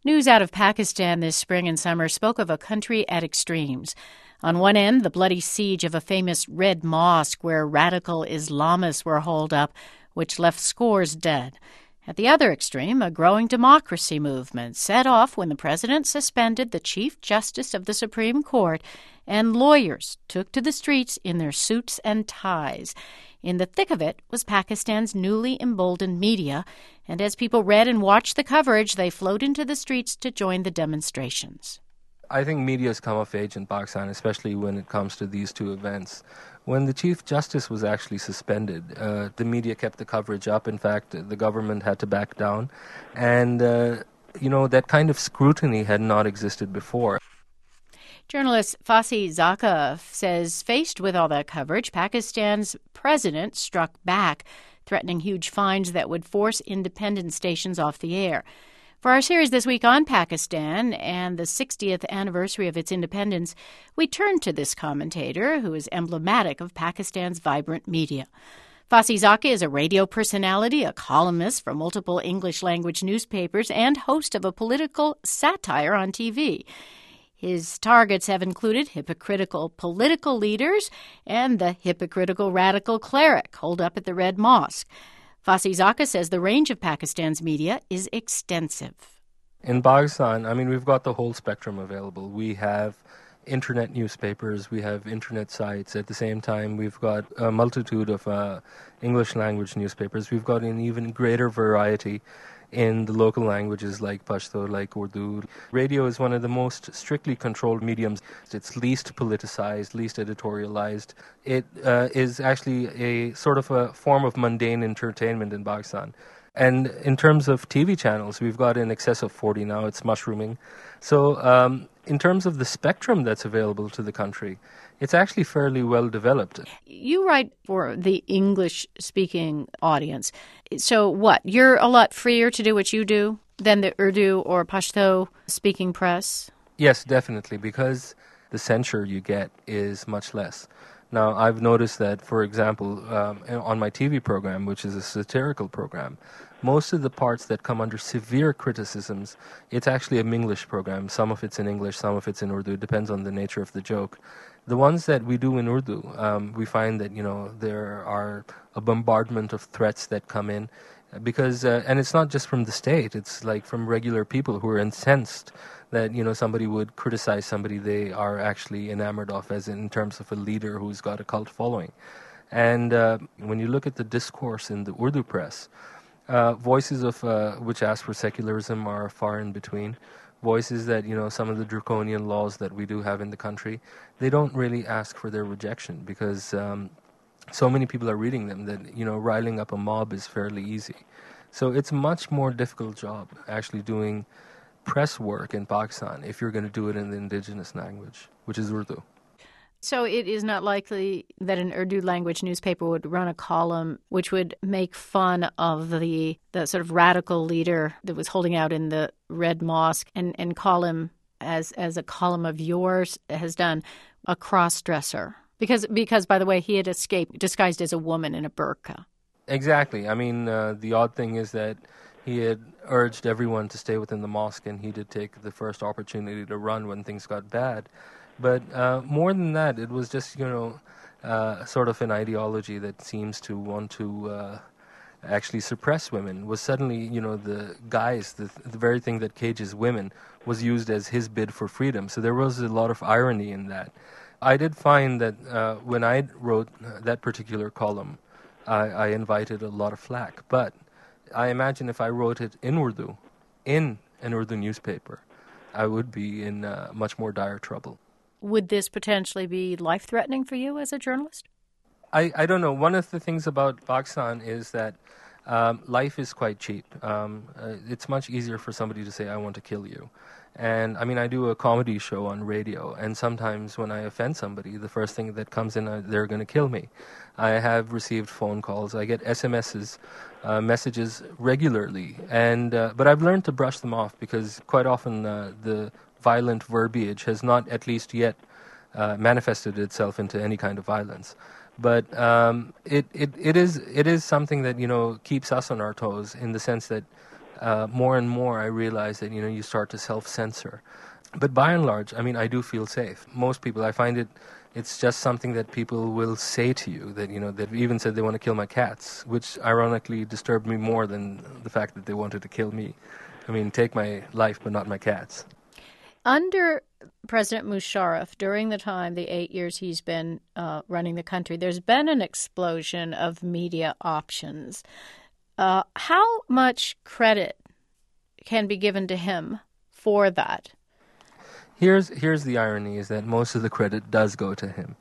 News out of Pakistan this spring and summer spoke of a country at extremes. On one end, the bloody siege of a famous Red Mosque where radical Islamists were holed up, which left scores dead. At the other extreme, a growing democracy movement set off when the president suspended the Chief Justice of the Supreme Court and lawyers took to the streets in their suits and ties. In the thick of it was Pakistan's newly emboldened media, and as people read and watched the coverage, they flowed into the streets to join the demonstrations. I think media has come of age in Pakistan, especially when it comes to these two events. When the Chief Justice was actually suspended, the media kept the coverage up. In fact, the government had to back down. And, that kind of scrutiny had not existed before. Journalist Fasi Zaka says, faced with all that coverage, Pakistan's president struck back, threatening huge fines that would force independent stations off the air. For our series this week on Pakistan and the 60th anniversary of its independence, we turn to this commentator who is emblematic of Pakistan's vibrant media. Fasi Zaka is a radio personality, a columnist for multiple English-language newspapers, and host of a political satire on TV. His targets have included hypocritical political leaders and the hypocritical radical cleric holed up at the Red Mosque. Fasi Zaka says the range of Pakistan's media is extensive. In Pakistan, we've got the whole spectrum available. We have internet newspapers, we have internet sites. At the same time, we've got a multitude of English language newspapers. We've got an even greater variety in the local languages like Pashto, like Urdu. Radio is one of the most strictly controlled mediums. It's least politicized, least editorialized. It is actually a sort of a form of mundane entertainment in Pakistan. And in terms of TV channels, we've got in excess of 40 now. It's mushrooming. So in terms of the spectrum that's available to the country, it's actually fairly well developed. You write for the English-speaking audience. So what? You're a lot freer to do what you do than the Urdu or Pashto-speaking press? Yes, definitely, because the censure you get is much less. Now, I've noticed that, for example, on my TV program, which is a satirical program, most of the parts that come under severe criticisms, it's actually a Minglish program. Some of it's in English, some of it's in Urdu. It depends on the nature of the joke. The ones that we do in Urdu, we find that, there are a bombardment of threats that come in because, and it's not just from the state, it's like from regular people who are incensed that, somebody would criticize somebody they are actually enamored of as in terms of a leader who's got a cult following. And when you look at the discourse in the Urdu press, voices of which ask for secularism are far in between. Voices that, some of the draconian laws that we do have in the country, they don't really ask for their rejection because so many people are reading them that, riling up a mob is fairly easy. So it's a much more difficult job actually doing press work in Pakistan if you're going to do it in the indigenous language, which is Urdu. So it is not likely that an Urdu language newspaper would run a column which would make fun of the sort of radical leader that was holding out in the Red Mosque and call him, as a column of yours has done, a cross-dresser. Because, by the way, he had escaped disguised as a woman in a burqa. Exactly. The odd thing is that he had urged everyone to stay within the mosque, and he did take the first opportunity to run when things got bad. But more than that, it was just, sort of an ideology that seems to want to actually suppress women. Was suddenly, the guys, the very thing that cages women, was used as his bid for freedom. So there was a lot of irony in that. I did find that when I wrote that particular column, I invited a lot of flack. But I imagine if I wrote it in Urdu, in an Urdu newspaper, I would be in much more dire trouble. Would this potentially be life-threatening for you as a journalist? I don't know. One of the things about Pakistan is that life is quite cheap. It's much easier for somebody to say, I want to kill you. And I do a comedy show on radio, and sometimes when I offend somebody, the first thing that comes in, they're going to kill me. I have received phone calls. I get SMSs, messages regularly. But I've learned to brush them off because quite often the violent verbiage has not, at least yet, manifested itself into any kind of violence. But it is something that keeps us on our toes in the sense that more and more I realize that, you start to self-censor. But by and large, I do feel safe. Most people, I find it's just something that people will say to you, that, they've even said they want to kill my cats, which ironically disturbed me more than the fact that they wanted to kill me. Take my life, but not my cats. Under President Musharraf, during the 8 years he's been running the country, there's been an explosion of media options. How much credit can be given to him for that? Here's the irony, is that most of the credit does go to him.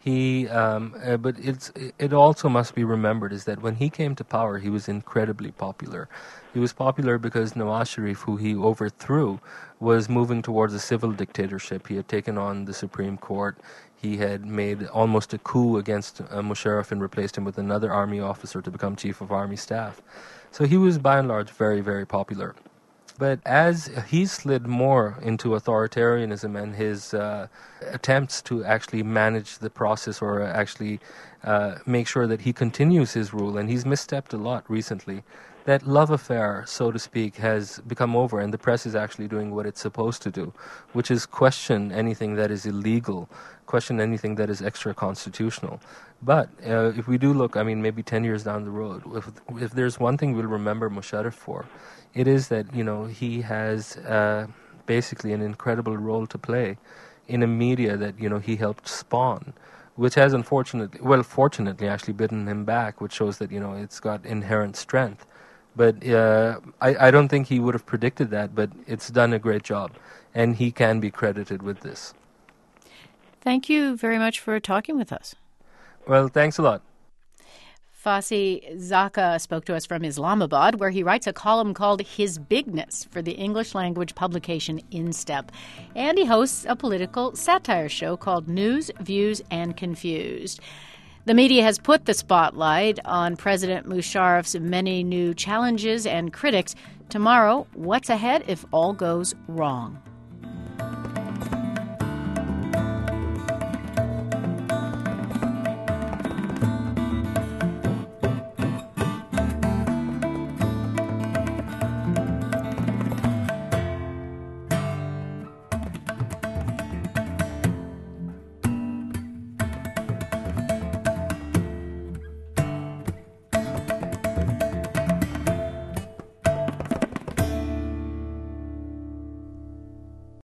But it also must be remembered is that when he came to power, he was incredibly popular. He was popular because Nawaz Sharif, who he overthrew, was moving towards a civil dictatorship. He had taken on the Supreme Court. He had made almost a coup against Musharraf and replaced him with another army officer to become chief of army staff. So he was, by and large, very, very popular. But as he slid more into authoritarianism and his attempts to actually manage the process or actually make sure that he continues his rule, and he's misstepped a lot recently, that love affair, so to speak, has become over, and the press is actually doing what it's supposed to do, which is question anything that is illegal, question anything that is extra-constitutional. But if we do look, maybe 10 years down the road, if there's one thing we'll remember Musharraf for, it is that, he has basically an incredible role to play in a media that, he helped spawn, which has fortunately actually bitten him back, which shows that, it's got inherent strength. But I don't think he would have predicted that, but it's done a great job, and he can be credited with this. Thank you very much for talking with us. Well, thanks a lot. Fassi Zaka spoke to us from Islamabad, where he writes a column called His Bigness for the English language publication InStep. And he hosts a political satire show called News, Views, and Confused. The media has put the spotlight on President Musharraf's many new challenges and critics. Tomorrow, what's ahead if all goes wrong?